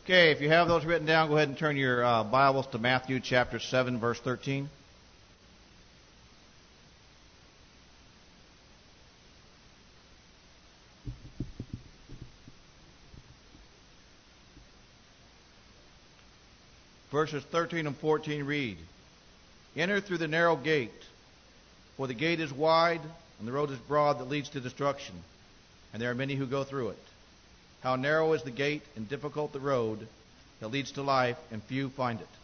Okay, if you have those written down, go ahead and turn your Bibles to Matthew chapter 7, verse 13. Verses 13 and 14 read, "Enter through the narrow gate, for the gate is wide and the road is broad that leads to destruction, and there are many who go through it. How narrow is the gate and difficult the road that leads to life, and few find it."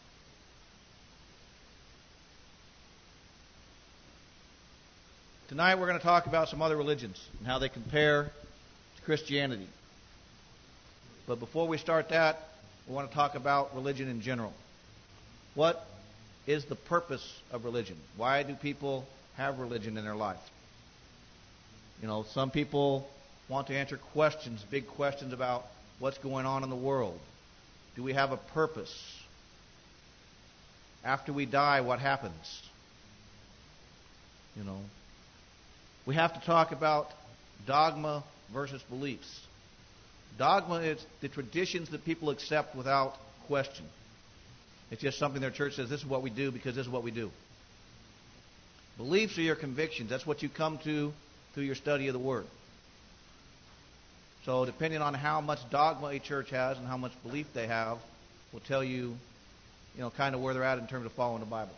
Tonight we're going to talk about some other religions and how they compare to Christianity. But before we start that, we want to talk about religion in general. What is the purpose of religion? Why do people have religion in their life? You know, some people want to answer questions, big questions about what's going on in the world. Do we have a purpose? After we die, what happens? You know, we have to talk about dogma versus beliefs. Dogma is the traditions that people accept without question. It's just something their church says, this is what we do because this is what we do. Beliefs are your convictions. That's what you come to through your study of the Word. So depending on how much dogma a church has and how much belief they have will tell you, kind of where they're at in terms of following the Bible.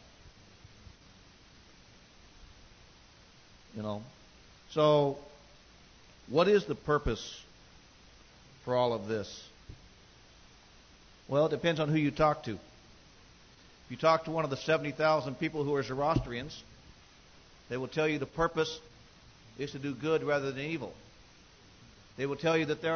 So what is the purpose for all of this? Well, it depends on who you talk to. If you talk to one of the 70,000 people who are Zoroastrians, they will tell you the purpose is to do good rather than evil. They will tell you that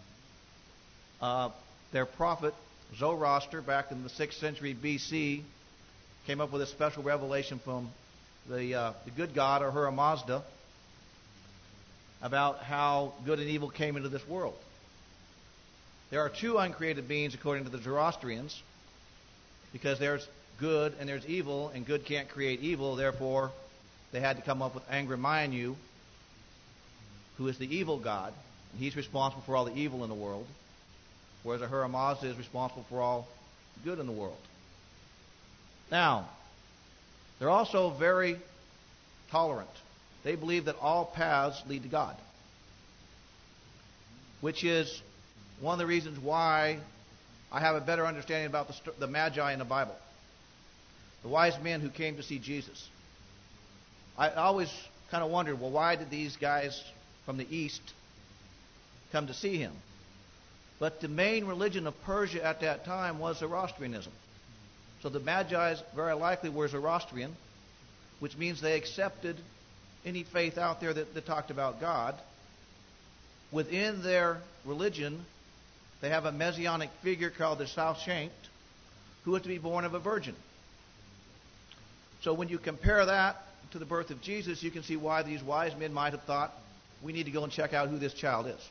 their prophet, Zoroaster, back in the 6th century BC, came up with a special revelation from the good God, Ahura Mazda, about how good and evil came into this world. There are two uncreated beings according to the Zoroastrians, because there's good and there's evil, and good can't create evil. Therefore, they had to come up with Angra-Mainyu, who is the evil god. And he's responsible for all the evil in the world, whereas Ahura Mazda is responsible for all the good in the world. Now, they're also very tolerant. They believe that all paths lead to God, which is one of the reasons why I have a better understanding about the Magi in the Bible, the wise men who came to see Jesus. I always kind of wondered, well, why did these guys from the East come to see him? But the main religion of Persia at that time was Zoroastrianism. So the Magi very likely were Zoroastrian, which means they accepted any faith out there that talked about God. Within their religion, they have a messianic figure called the Shawshank, who is to be born of a virgin. So when you compare that to the birth of Jesus, you can see why these wise men might have thought, we need to go and check out who this child is.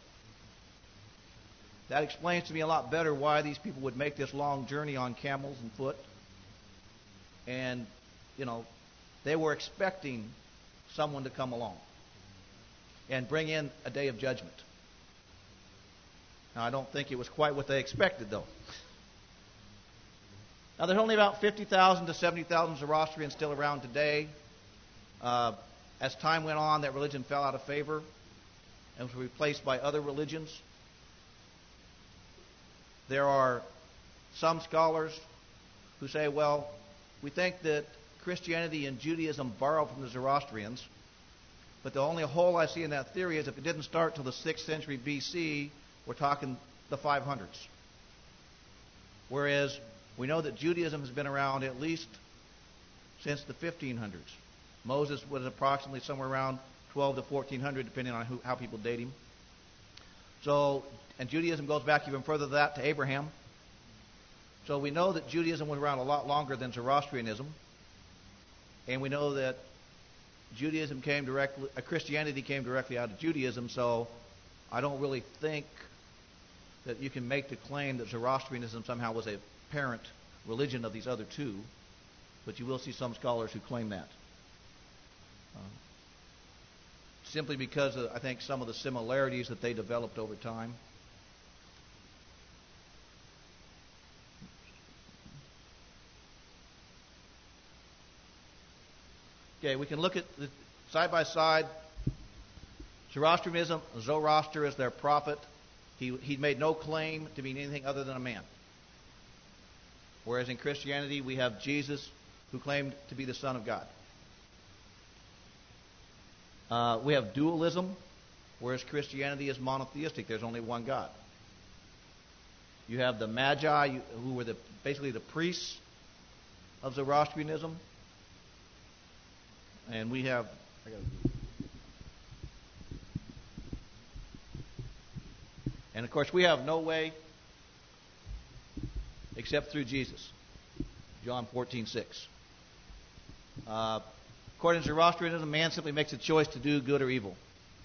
That explains to me a lot better why these people would make this long journey on camels and foot. And, they were expecting someone to come along and bring in a day of judgment. Now, I don't think it was quite what they expected, though. Now, there's only about 50,000 to 70,000 Zoroastrians still around today. As time went on, that religion fell out of favor and was replaced by other religions. There are some scholars who say, well, we think that Christianity and Judaism borrowed from the Zoroastrians, but the only hole I see in that theory is if it didn't start till the 6th century BC, we're talking the 500s. Whereas we know that Judaism has been around at least since the 1500s. Moses was approximately somewhere around 12 to 1400, depending on how people date him. And Judaism goes back even further than that to Abraham. So we know that Judaism was around a lot longer than Zoroastrianism. And we know that Christianity came directly out of Judaism. So I don't really think that you can make the claim that Zoroastrianism somehow was a parent religion of these other two. But you will see some scholars who claim that. Simply because of, I think, some of the similarities that they developed over time. Okay, we can look at the side by side. Zoroastrianism, Zoroaster is their prophet. He made no claim to being anything other than a man. Whereas in Christianity, we have Jesus who claimed to be the Son of God. We have dualism, whereas Christianity is monotheistic. There's only one God. You have the Magi, who were basically the priests of Zoroastrianism. And we have... And of course, we have no way except through Jesus. John 14:6. According to Zoroastrianism, man simply makes a choice to do good or evil.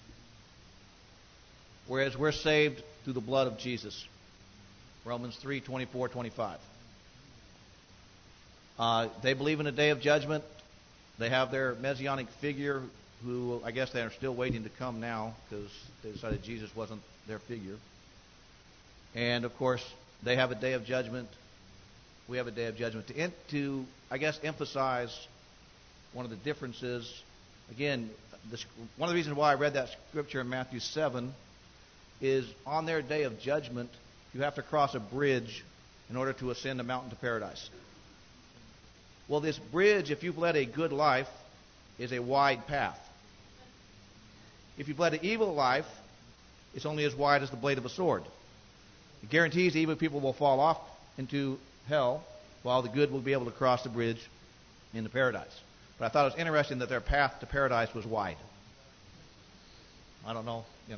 Whereas we're saved through the blood of Jesus. Romans 3:24-25. They believe in a day of judgment. They have their messianic figure, who I guess they are still waiting to come now because they decided Jesus wasn't their figure. And of course, they have a day of judgment. We have a day of judgment. To I guess, emphasize one of the differences. Again, one of the reasons why I read that scripture in Matthew 7 is on their day of judgment, you have to cross a bridge in order to ascend a mountain to paradise. Well, this bridge, if you've led a good life, is a wide path. If you've led an evil life, it's only as wide as the blade of a sword. It guarantees the evil people will fall off into hell, while the good will be able to cross the bridge into paradise. But I thought it was interesting that their path to paradise was wide. I don't know, Gotta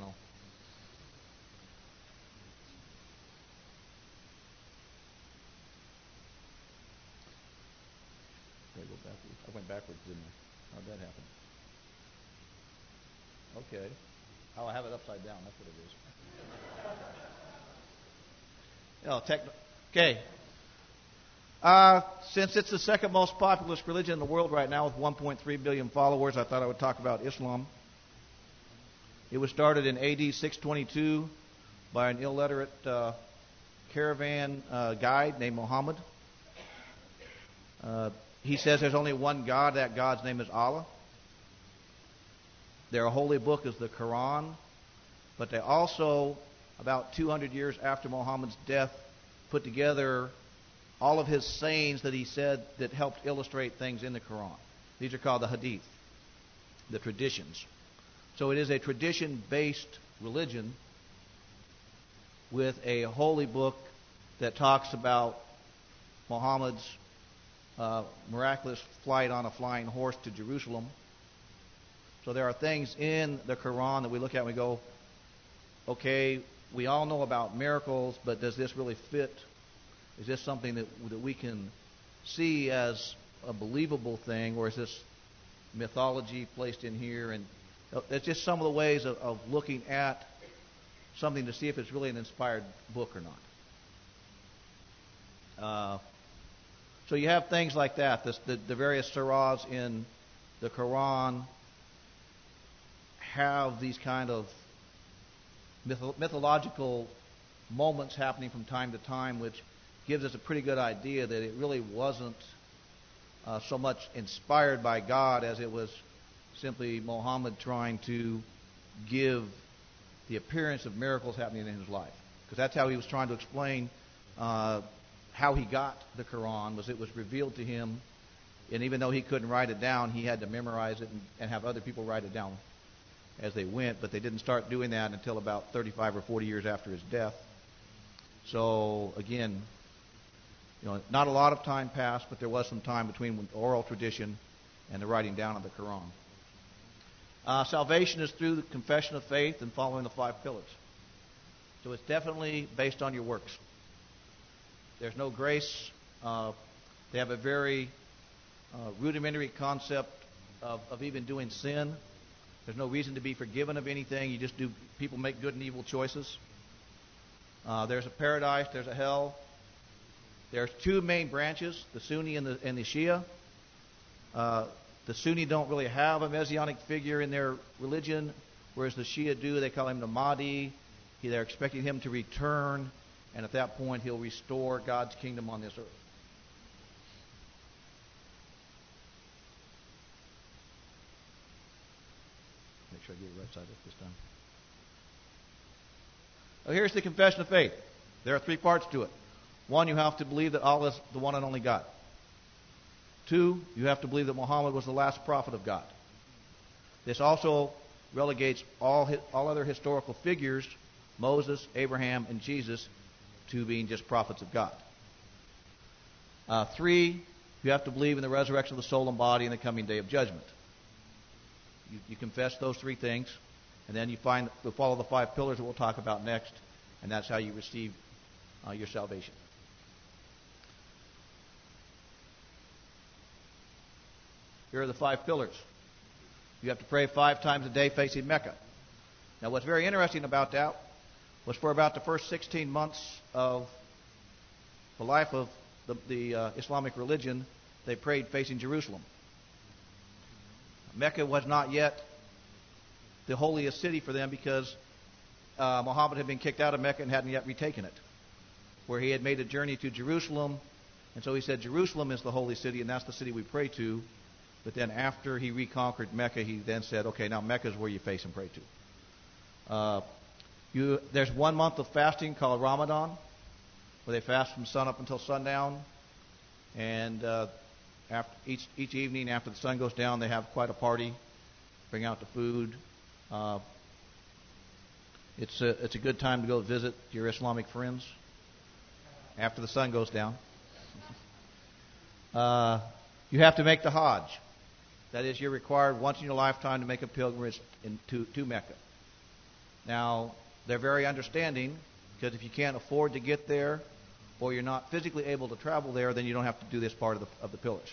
go backwards. I went backwards, didn't I? How'd that happen? Okay. Oh, I have it upside down. That's what it is. Okay. Since it's the second most populous religion in the world right now with 1.3 billion followers, I thought I would talk about Islam. It was started in AD 622 by an illiterate caravan guide named Muhammad. He says there's only one God. That God's name is Allah. Their holy book is the Quran. But they also, about 200 years after Muhammad's death, put together all of his sayings that he said that helped illustrate things in the Quran. These are called the hadith, the traditions. So it is a tradition-based religion with a holy book that talks about Muhammad's miraculous flight on a flying horse to Jerusalem. So there are things in the Quran that we look at and we go, okay, we all know about miracles, but does this really fit? Is this something that we can see as a believable thing, or is this mythology placed in here? And it's just some of the ways of looking at something to see if it's really an inspired book or not. So you have things like that. The various surahs in the Quran have these kind of mythological moments happening from time to time, which gives us a pretty good idea that it really wasn't so much inspired by God as it was simply Muhammad trying to give the appearance of miracles happening in his life. Because that's how he was trying to explain how he got the Quran, was it was revealed to him, and even though he couldn't write it down, he had to memorize it and have other people write it down as they went, but they didn't start doing that until about 35 or 40 years after his death. So, again, not a lot of time passed, but there was some time between the oral tradition and the writing down of the Quran. Salvation is through the confession of faith and following the 5 pillars. So it's definitely based on your works. There's no grace. They have a very rudimentary concept of even doing sin. There's no reason to be forgiven of anything. You just do. People make good and evil choices. There's a paradise. There's a hell. There's 2 main branches: the Sunni and the Shia. The Sunni don't really have a messianic figure in their religion, whereas the Shia do. They call him the Mahdi. They're expecting him to return, and at that point, he'll restore God's kingdom on this earth. sure I get it right side up this time. Well, here's the confession of faith. There are three parts to it. One, you have to believe that Allah is the one and only God. Two, you have to believe that Muhammad was the last prophet of God. This also relegates all other historical figures, Moses, Abraham, and Jesus, to being just prophets of God. Three, you have to believe in the resurrection of the soul and body and the coming day of judgment. You confess those three things, and then you follow the 5 pillars that we'll talk about next, and that's how you receive your salvation. Here are the 5 pillars. You have to pray 5 times a day facing Mecca. Now, what's very interesting about that was for about the first 16 months of the life of the Islamic religion, they prayed facing Jerusalem. Mecca was not yet the holiest city for them because Muhammad had been kicked out of Mecca and hadn't yet retaken it, where he had made a journey to Jerusalem, and so he said Jerusalem is the holy city, and that's the city we pray to. But then after he reconquered Mecca, he then said, okay, now Mecca is where you face and pray to. There's 1 month of fasting called Ramadan, where they fast from sun up until sundown, and after each evening after the sun goes down, they have quite a party, bring out the food. It's a good time to go visit your Islamic friends after the sun goes down. You have to make the Hajj. That is, you're required once in your lifetime to make a pilgrimage to Mecca. Now, they're very understanding, because if you can't afford to get there, or you're not physically able to travel there, then you don't have to do this part of the pillars.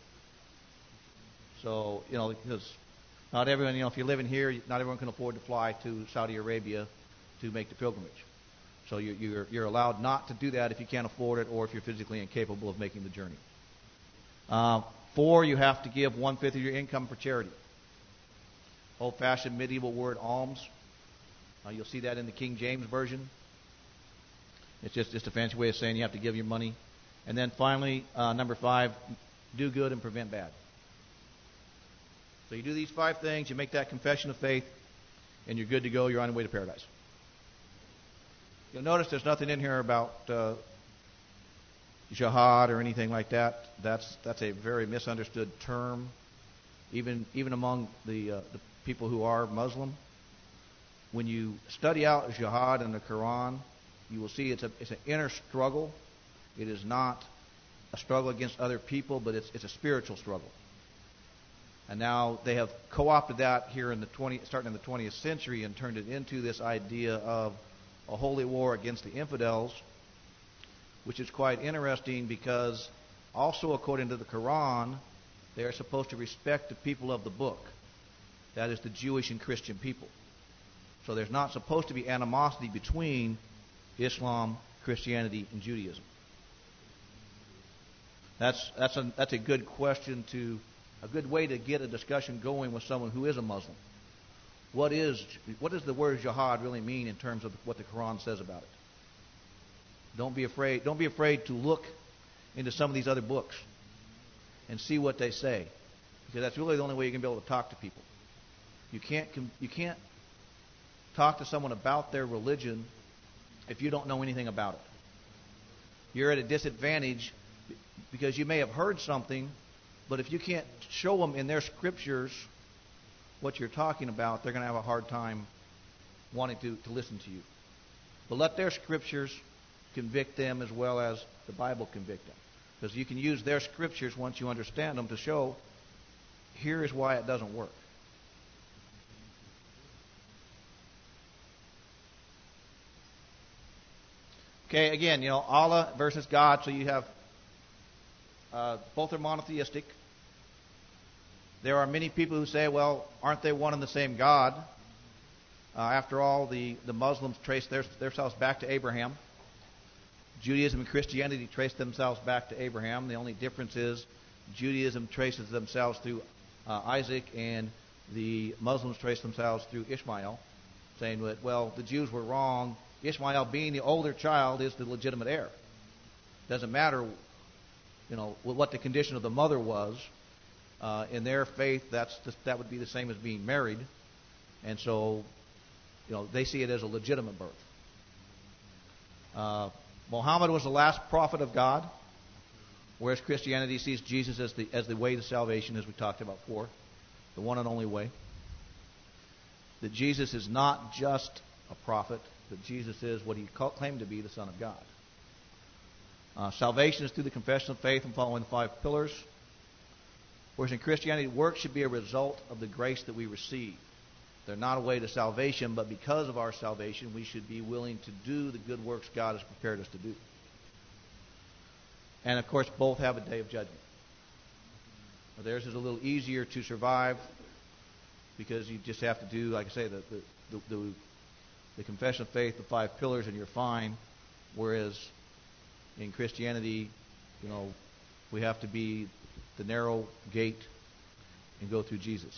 So, because not everyone, if you're living here, not everyone can afford to fly to Saudi Arabia to make the pilgrimage. So you're allowed not to do that if you can't afford it, or if you're physically incapable of making the journey. 4, you have to give 1/5 of your income for charity. Old-fashioned medieval word alms. You'll see that in the King James Version. It's just a fancy way of saying you have to give your money. And then finally, number 5, do good and prevent bad. So you do these 5 things, you make that confession of faith, and you're good to go. You're on your way to paradise. You'll notice there's nothing in here about jihad or anything like that. That's a very misunderstood term, even among the people who are Muslim. When you study out jihad in the Quran, you will see it's an inner struggle. It is not a struggle against other people, but it's a spiritual struggle. And now they have co-opted that here starting in the 20th century and turned it into this idea of a holy war against the infidels, which is quite interesting because also according to the Quran, they are supposed to respect the people of the book. That is the Jewish and Christian people. So there's not supposed to be animosity between Islam, Christianity, and Judaism. That's a good question a good way to get a discussion going with someone who is a Muslim. What does the word jihad really mean in terms of what the Quran says about it? Don't be afraid to look into some of these other books and see what they say, because that's really the only way you can be able to talk to people. You can't talk to someone about their religion if you don't know anything about it. You're at a disadvantage because you may have heard something, but if you can't show them in their scriptures what you're talking about, they're going to have a hard time wanting to listen to you. But let their scriptures convict them as well as the Bible convict them. Because you can use their scriptures once you understand them to show, here is why it doesn't work. Okay, again, Allah versus God, so you have both are monotheistic. There are many people who say, well, aren't they one and the same God? After all, the Muslims trace themselves back to Abraham. Judaism and Christianity trace themselves back to Abraham. The only difference is Judaism traces themselves through Isaac, and the Muslims trace themselves through Ishmael, saying that, well, the Jews were wrong. Ishmael, being the older child, is the legitimate heir. Doesn't matter, what the condition of the mother was. In their faith, that would be the same as being married. And so, they see it as a legitimate birth. Muhammad was the last prophet of God, whereas Christianity sees Jesus as the way to salvation, as we talked about before, the one and only way. That Jesus is not just a prophet, that Jesus is what he claimed to be, the Son of God. Salvation is through the confession of faith and following the 5 pillars. Whereas in Christianity, works should be a result of the grace that we receive. They're not a way to salvation, but because of our salvation, we should be willing to do the good works God has prepared us to do. And of course, both have a day of judgment. Now, theirs is a little easier to survive because you just have to do, like I say, the confession of faith, the 5 pillars, and you're fine. Whereas in Christianity, we have to be the narrow gate and go through Jesus.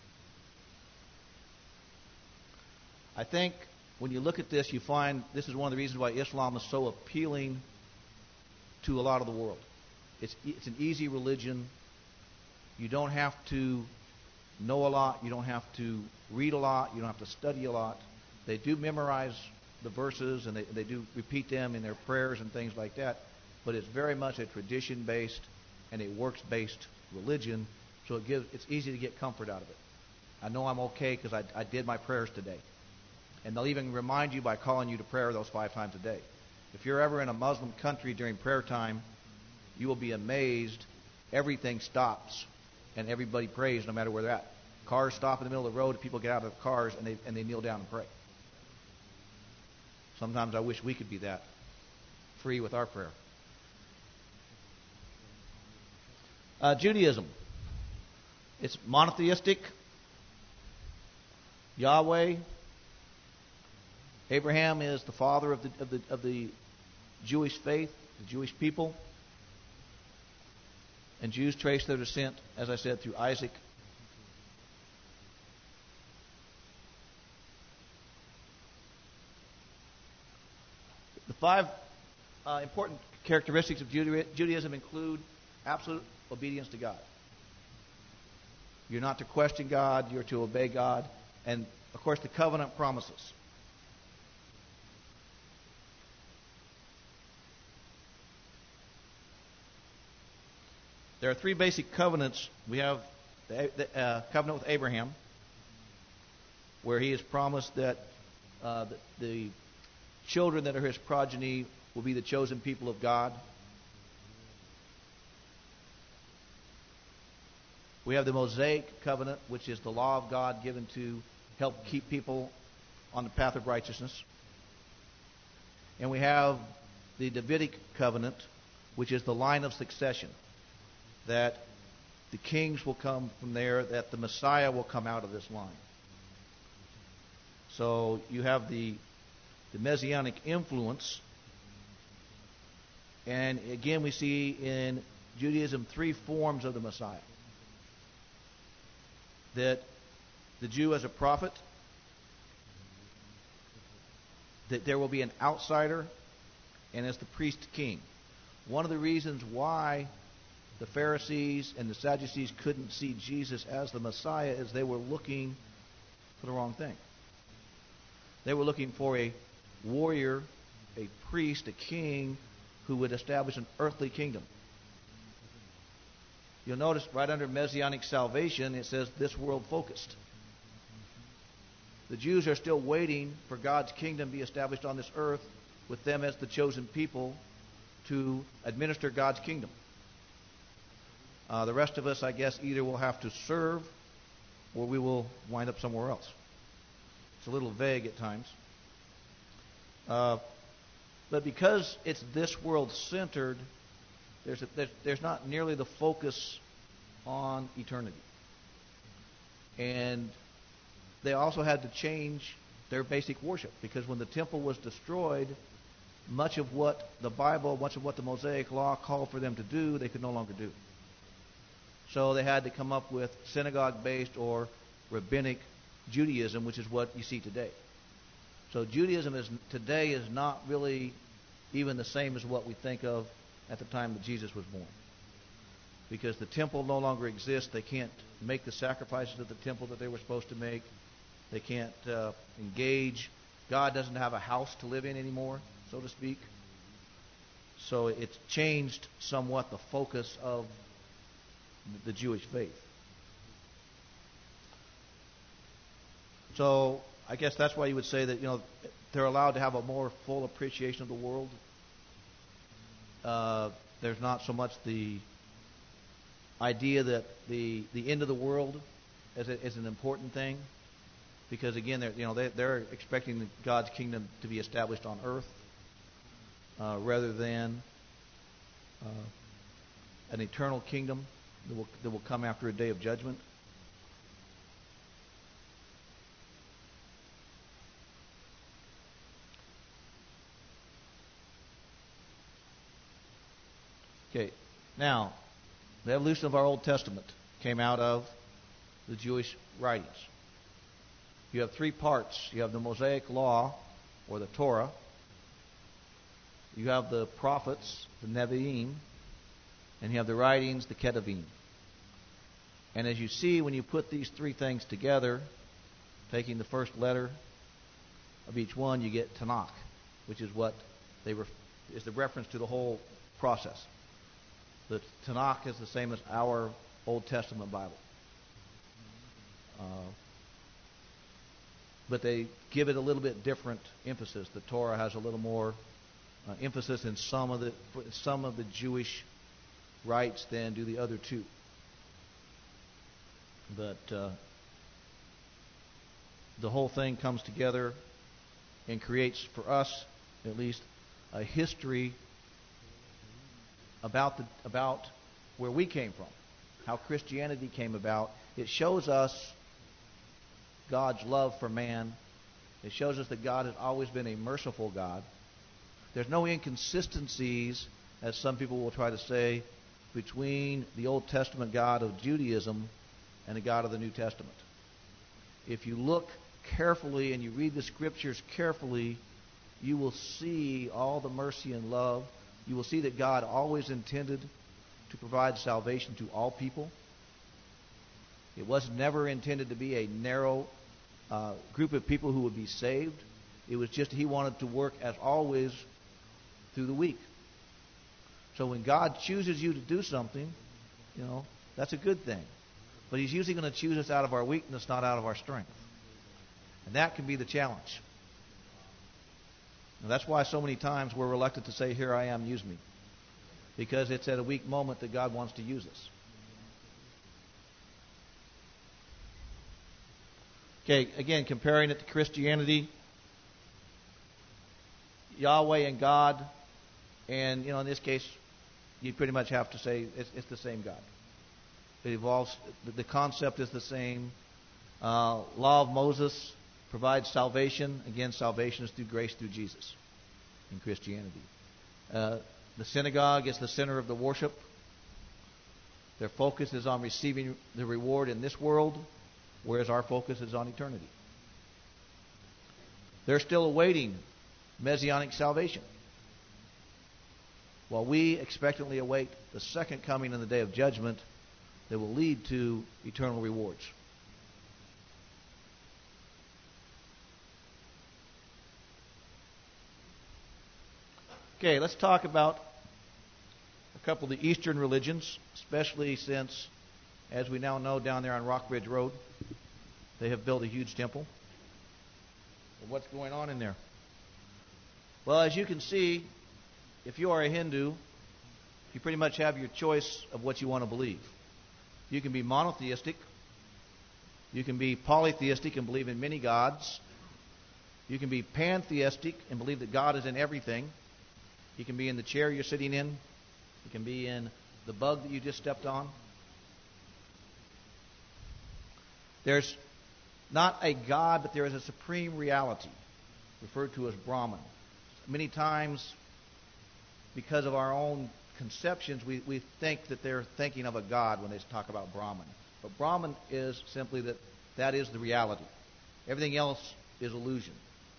I think when you look at this, you find this is one of the reasons why Islam is so appealing to a lot of the world. It's an easy religion. You don't have to know a lot. You don't have to read a lot. You don't have to study a lot. They do memorize the verses, and they do repeat them in their prayers and things like that. But it's very much a tradition-based and a works-based religion, so it's easy to get comfort out of it. I know I'm okay because I did my prayers today. And they'll even remind you by calling you to prayer those 5 times a day. If you're ever in a Muslim country during prayer time, you will be amazed. Everything stops, and everybody prays no matter where they're at. Cars stop in the middle of the road, people get out of the cars, and they kneel down and pray. Sometimes I wish we could be that free with our prayer. Judaism. It's monotheistic. Yahweh. Abraham is the father of the Jewish faith, the Jewish people. And Jews trace their descent, as I said, through Isaac. The 5 important characteristics of Judaism include absolute obedience to God. You're not to question God, you're to obey God. And, of course, the covenant promises. There are 3 basic covenants. We have the covenant with Abraham, where he has promised that the children that are his progeny will be the chosen people of God. We have the Mosaic covenant, which is the law of God given to help keep people on the path of righteousness. And we have the Davidic covenant, which is the line of succession, that the kings will come from there, that the Messiah will come out of this line. So you have the Messianic influence. And again, we see in Judaism 3 forms of the Messiah. That the Jew as a prophet, that there will be an outsider, and as the priest king. One of the reasons why the Pharisees and the Sadducees couldn't see Jesus as the Messiah is they were looking for the wrong thing. They were looking for a warrior, a priest, a king who would establish an earthly kingdom. You'll notice right under Messianic salvation, it says this world focused. The Jews are still waiting for God's kingdom to be established on this earth with them as the chosen people to administer God's kingdom. The rest of us, I guess, either will have to serve or we will wind up somewhere else. It's a little vague at times. But because it's this world centered, there's not nearly the focus on eternity. And they also had to change their basic worship, because when the temple was destroyed, much of what the Bible, much of what the Mosaic Law called for them to do, they could no longer do. So they had to come up with synagogue-based or rabbinic Judaism, which is what you see today. So Judaism today is not really even the same as what we think of at the time that Jesus was born. Because the temple no longer exists. They can't make the sacrifices at the temple that they were supposed to make. They can't engage. God doesn't have a house to live in anymore, so to speak. So it's changed somewhat the focus of the Jewish faith. So I guess that's why you would say that, they're allowed to have a more full appreciation of the world. There's not so much the idea that the end of the world is an important thing, because again, they're expecting God's kingdom to be established on earth rather than an eternal kingdom that will come after a day of judgment. Okay, now, the evolution of our Old Testament came out of the Jewish writings. You have three parts. You have the Mosaic Law, or the Torah. You have the prophets, the Nevi'im. And you have the writings, the Ketuvim. And as you see, when you put these three things together, taking the first letter of each one, you get Tanakh, which is what is the reference to the whole process. The Tanakh is the same as our Old Testament Bible. But they give it a little bit different emphasis. The Torah has a little more emphasis in some of the Jewish rites than do the other two. But the whole thing comes together and creates, for us at least, a history about where we came from, how Christianity came about. It shows us God's love for man. It shows us that God has always been a merciful God. There's no inconsistencies, as some people will try to say, between the Old Testament God of Judaism and the God of the New Testament. If you look carefully and you read the Scriptures carefully, you will see all the mercy and love. You will see that God always intended to provide salvation to all people. It was never intended to be a narrow group of people who would be saved. It was just He wanted to work, as always, through the weak. So when God chooses you to do something, that's a good thing. But He's usually going to choose us out of our weakness, not out of our strength. And that can be the challenge. And that's why so many times we're reluctant to say, "Here I am, use me." Because it's at a weak moment that God wants to use us. Okay, again, comparing it to Christianity, Yahweh and God, and in this case, you pretty much have to say it's the same God. It evolves. The concept is the same. Law of Moses provides salvation. Again, salvation is through grace through Jesus in Christianity. The synagogue is the center of the worship. Their focus is on receiving the reward in this world, whereas our focus is on eternity. They're still awaiting Messianic salvation, while we expectantly await the second coming in the day of judgment that will lead to eternal rewards. Okay, let's talk about a couple of the Eastern religions, especially since, as we now know, down there on Rockbridge Road, they have built a huge temple. Well, what's going on in there? Well, as you can see, if you are a Hindu, you pretty much have your choice of what you want to believe. You can be monotheistic. You can be polytheistic and believe in many gods. You can be pantheistic and believe that God is in everything. You can be in the chair you're sitting in. You can be in the bug that you just stepped on. There's not a God, but there is a supreme reality, referred to as Brahman. Many times, because of our own conceptions, we think that they're thinking of a God when they talk about Brahman. But Brahman is simply that is the reality. Everything else is illusion.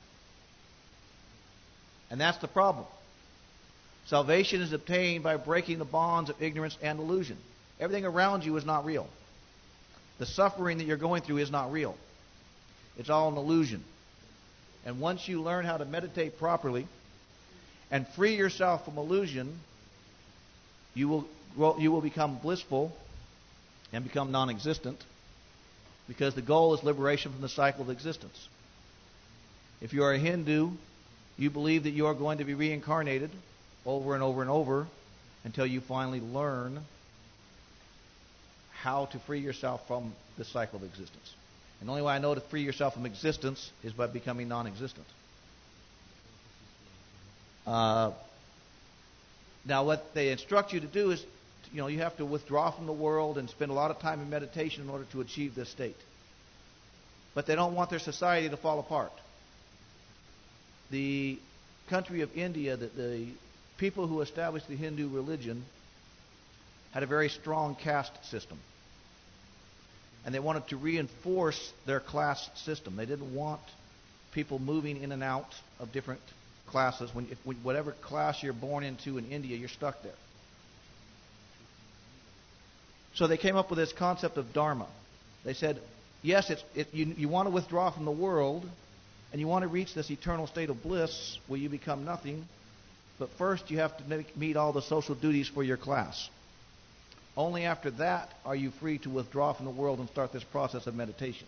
And that's the problem. Salvation is obtained by breaking the bonds of ignorance and illusion. Everything around you is not real. The suffering that you're going through is not real. It's all an illusion. And once you learn how to meditate properly and free yourself from illusion, you will become blissful and become non-existent, because the goal is liberation from the cycle of existence. If you are a Hindu, you believe that you are going to be reincarnated over and over and over until you finally learn how to free yourself from the cycle of existence. And the only way I know to free yourself from existence is by becoming non-existent. Now, what they instruct you to do is, you have to withdraw from the world and spend a lot of time in meditation in order to achieve this state. But they don't want their society to fall apart. The country of India, the people who established the Hindu religion, had a very strong caste system. And they wanted to reinforce their class system. They didn't want people moving in and out of different classes. Whatever class you're born into in India, you're stuck there. So they came up with this concept of dharma. They said, yes, you want to withdraw from the world, and you want to reach this eternal state of bliss where you become nothing, but first you have to meet all the social duties for your class. Only after that are you free to withdraw from the world and start this process of meditation.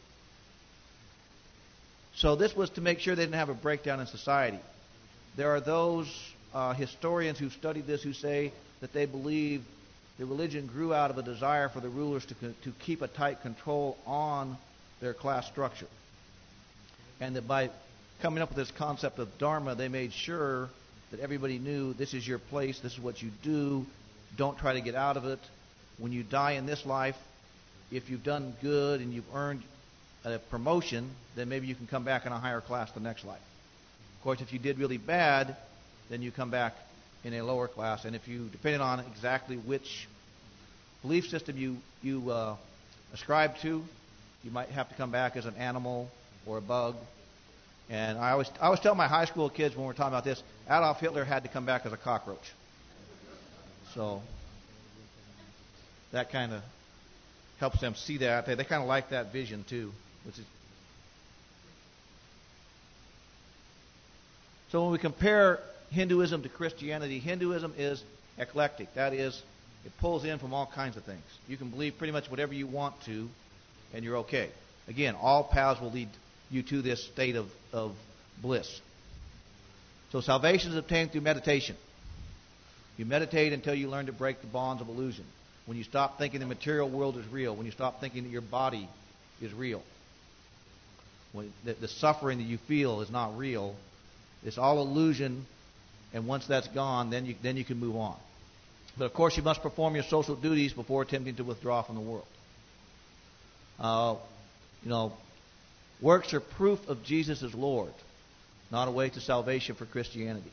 So this was to make sure they didn't have a breakdown in society. There are those historians who studied this who say that they believe the religion grew out of a desire for the rulers to keep a tight control on their class structure. And that by coming up with this concept of dharma, they made sure that everybody knew this is your place, this is what you do, don't try to get out of it. When you die in this life, if you've done good and you've earned a promotion, then maybe you can come back in a higher class the next life. Of course, if you did really bad, then you come back in a lower class. And if you, depending on exactly which belief system you ascribe to, you might have to come back as an animal or a bug. And I always tell my high school kids when we're talking about this, Adolf Hitler had to come back as a cockroach. So that kind of helps them see that. They kind of like that vision too. So when we compare Hinduism to Christianity, Hinduism is eclectic. That is, it pulls in from all kinds of things. You can believe pretty much whatever you want to, and you're okay. Again, all paths will lead you to this state of bliss. So salvation is obtained through meditation. You meditate until you learn to break the bonds of illusion. When you stop thinking the material world is real, when you stop thinking that your body is real, when the suffering that you feel is not real, it's all illusion, and once that's gone, then you can move on. But of course, you must perform your social duties before attempting to withdraw from the world. Works are proof of Jesus as Lord, not a way to salvation for Christianity.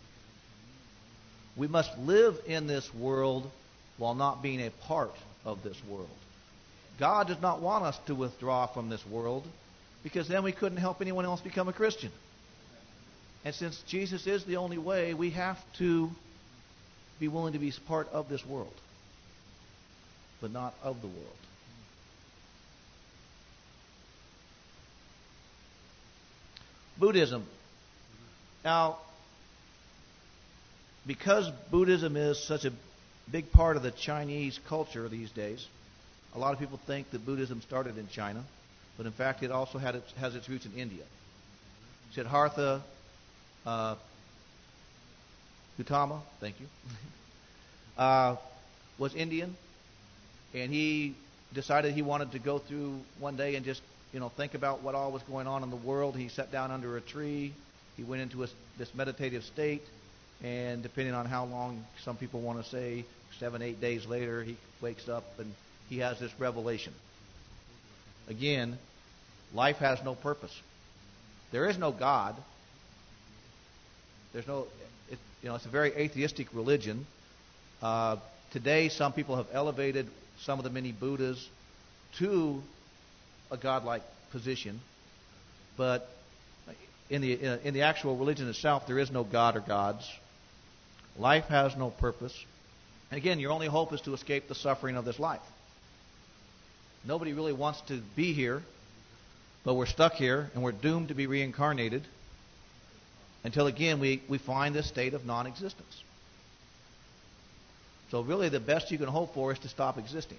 We must live in this world while not being a part of this world. God does not want us to withdraw from this world, because then we couldn't help anyone else become a Christian. And since Jesus is the only way, we have to be willing to be part of this world, but not of the world. Buddhism. Now, because Buddhism is such a big part of the Chinese culture these days, a lot of people think that Buddhism started in China, but in fact it also has its roots in India. Siddhartha Gautama, thank you, was Indian, and he decided he wanted to go through one day and just think about what all was going on in the world. He sat down under a tree. He went into this meditative state, and depending on how long some people want to say, 7-8 days later, he wakes up and he has this revelation. Again, life has no purpose. There is no God. It's a very atheistic religion. Today, some people have elevated some of the many Buddhas to a godlike position, but in the actual religion itself, there is no God or gods. Life has no purpose. And again, your only hope is to escape the suffering of this life. Nobody really wants to be here, But we're stuck here, and we're doomed to be reincarnated until, again, we find this state of non-existence. So really the best you can hope for is to stop existing.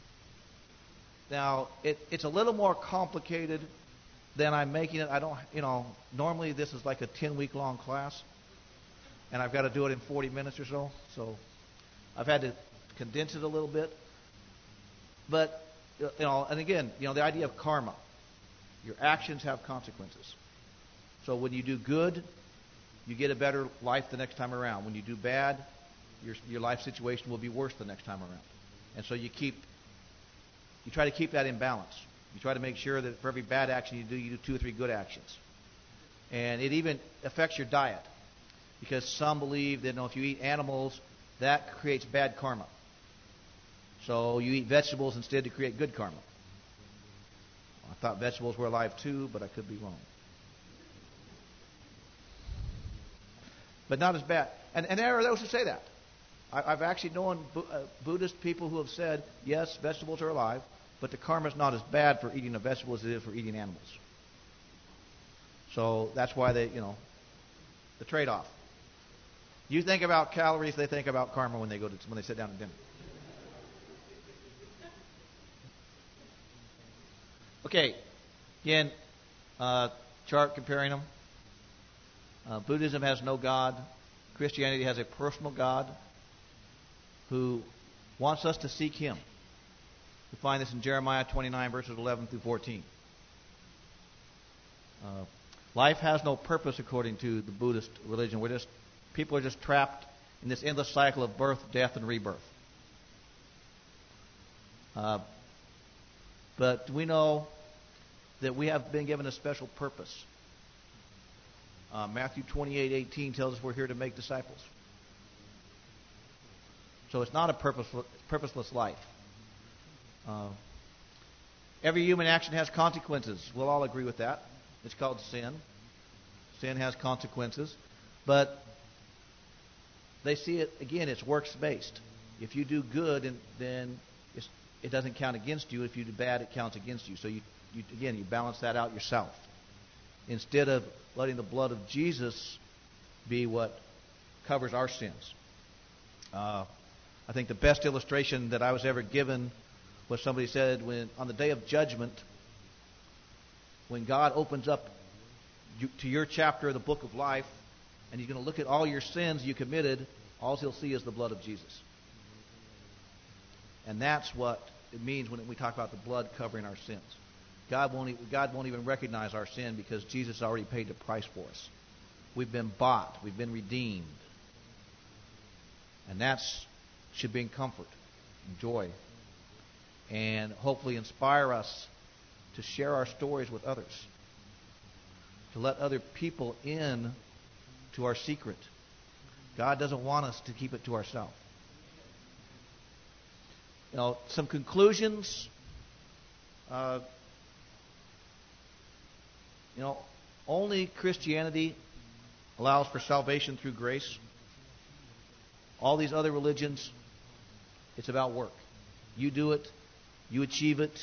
Now, it's a little more complicated than I'm making it. I don't, normally this is like a 10-week long class, and I've got to do it in 40 minutes or so. So I've had to condense it a little bit. But, and again, the idea of karma. Your actions have consequences. So when you do good, you get a better life the next time around. When you do bad, your life situation will be worse the next time around. And so you try to keep that in balance. You try to make sure that for every bad action you do 2 or 3 good actions. And it even affects your diet. Because some believe that if you eat animals, that creates bad karma. So you eat vegetables instead to create good karma. I thought vegetables were alive too, but I could be wrong. But not as bad. And there are those who say that. I've actually known Buddhist people who have said, yes, vegetables are alive, but the karma is not as bad for eating a vegetable as it is for eating animals. So that's why the trade-off. You think about calories, they think about karma when they sit down to dinner. Okay, again, chart comparing them. Buddhism has no God. Christianity has a personal God who wants us to seek Him. We find this in Jeremiah 29, verses 11 through 14. Life has no purpose according to the Buddhist religion. People are just trapped in this endless cycle of birth, death, and rebirth. But we know that we have been given a special purpose. Matthew 28:18 tells us we're here to make disciples. So it's not a purposeless life. Every human action has consequences. We'll all agree with that. It's called sin. Sin has consequences. But they see it, again, it's works-based. If you do good, then it doesn't count against you. If you do bad, it counts against you. So you balance that out yourself. Instead of letting the blood of Jesus be what covers our sins. I think the best illustration that I was ever given was somebody said, when on the day of judgment, when God opens up to your chapter of the book of life, and He's going to look at all your sins you committed, all He'll see is the blood of Jesus. And that's what it means when we talk about the blood covering our sins. God won't even recognize our sin because Jesus already paid the price for us. We've been bought. We've been redeemed. And that should bring comfort and joy and hopefully inspire us to share our stories with others, to let other people in to our secret. God doesn't want us to keep it to ourselves. Some conclusions. Only Christianity allows for salvation through grace. All these other religions, it's about work. You do it, you achieve it.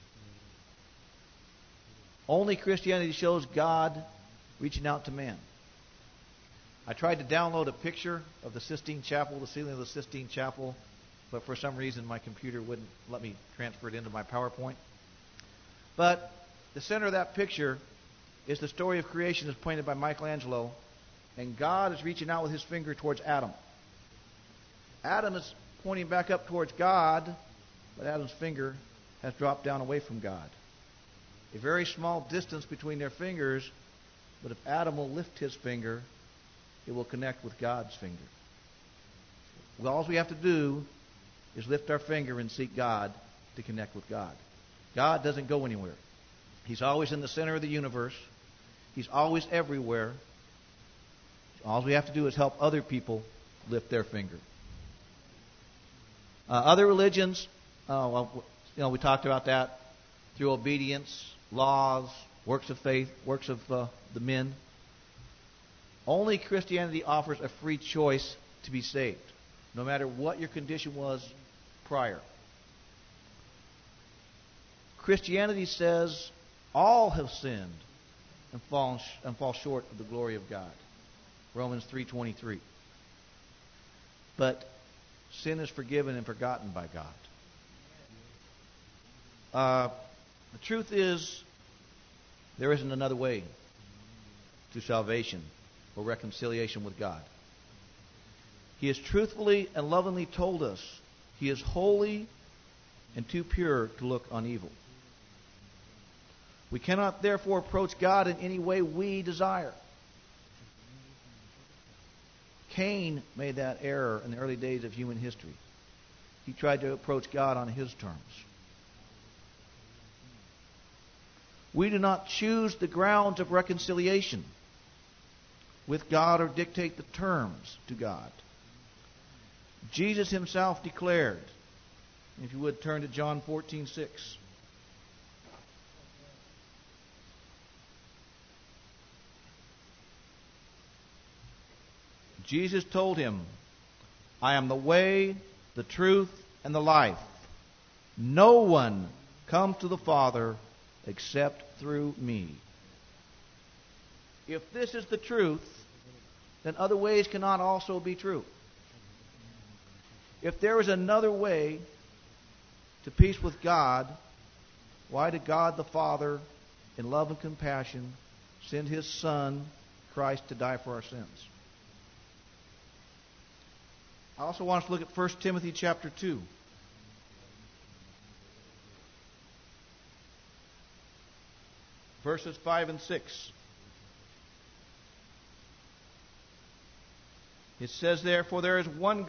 Only Christianity shows God reaching out to man. I tried to download a picture of the Sistine Chapel, the ceiling of the Sistine Chapel, but for some reason my computer wouldn't let me transfer it into my PowerPoint. But the center of that picture is the story of creation as pointed by Michelangelo, and God is reaching out with His finger towards Adam. Adam is pointing back up towards God, but Adam's finger has dropped down away from God. A very small distance between their fingers, but if Adam will lift his finger, it will connect with God's finger. Well, all we have to do is lift our finger and seek God to connect with God. God doesn't go anywhere. He's always in the center of the universe. He's always everywhere. All we have to do is help other people lift their finger. Other religions, we talked about that through obedience, laws, works of faith, works of the men. Only Christianity offers a free choice to be saved, no matter what your condition was prior. Christianity says All have sinned and fall short of the glory of God. Romans 3:23. But sin is forgiven and forgotten by God. The truth is, there isn't another way to salvation or reconciliation with God. He has truthfully and lovingly told us He is holy and too pure to look on evil. We cannot therefore approach God in any way we desire. Cain made that error in the early days of human history. He tried to approach God on his terms. We do not choose the grounds of reconciliation with God or dictate the terms to God. Jesus Himself declared, if you would turn to John 14:6. Jesus told him, I am the way, the truth, and the life. No one comes to the Father except through me. If this is the truth, then other ways cannot also be true. If there is another way to peace with God, why did God the Father, in love and compassion, send His Son, Christ, to die for our sins? I also want us to look at 1 Timothy chapter 2. Verses 5 and 6. It says there, for there is one God.